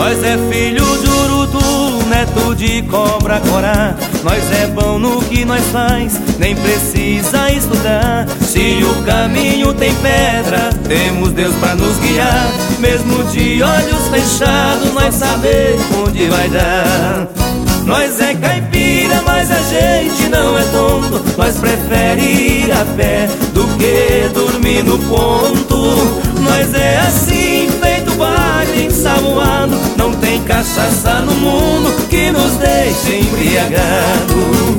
Nós é filho de urutu, neto de cobra corá. Nós é bom no que nós faz, nem precisa estudar. Se o caminho tem pedra, temos Deus pra nos guiar. Mesmo de olhos fechados, nós sabemos onde vai dar. Nós é caipira, mas a gente não é tonto. Nós prefere ir a pé do que dormir no ponto. Nós é assim, feito bagre ensaboado. Não tem cachaça no mundo que nos deixe embriagado.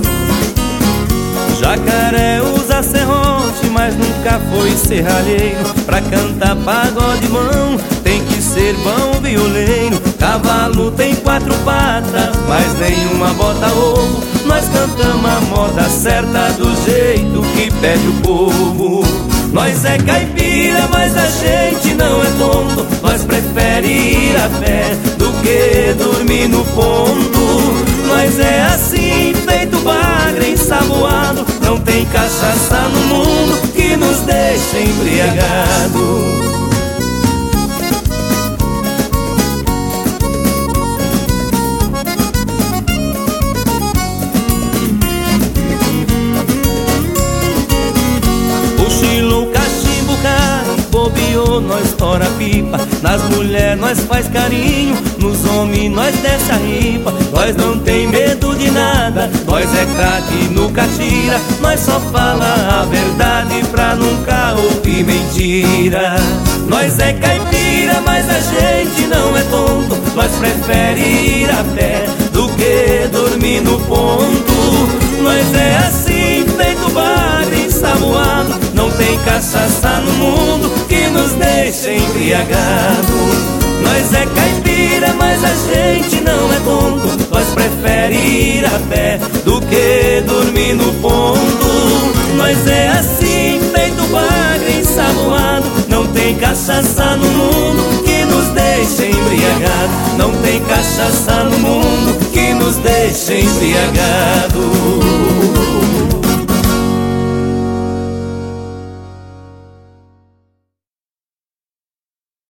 Jacaré usa serrote, mas nunca foi serralheiro. Pra cantar pagode mão, tem que ser bom violeiro. Cavalo tem 4 patas, mas nenhuma bota ovo. Nós cantamos a moda certa do jeito que pede o povo. Nós é caipira, mas a gente não é tonto. Nós prefere ir a pé do que dormir no ponto. Nós é assim, feito bagre ensaboado. Não tem cachaça no mundo que nos deixe embriagado. Bobeou, nós tora pipa. Nas mulheres nós faz carinho, nos homens nós desce a ripa. Nós não tem medo de nada, nós é craque no catira. Nós só fala a verdade pra nunca ouvir mentira. Nós é caipira, mas a gente não é tonto. Nós prefere ir a pé do que dormir no ponto. Nós é assim, feito bagre ensaboado. Não tem cachaça no mundo que nos deixa embriagado. Nós é caipira, mas a gente não é tonto. Nós prefere ir a pé do que dormir no ponto. Nós é assim, feito bagre ensaboado. Não tem cachaça no mundo que nos deixa embriagado. Não tem cachaça no mundo que nos deixa embriagado.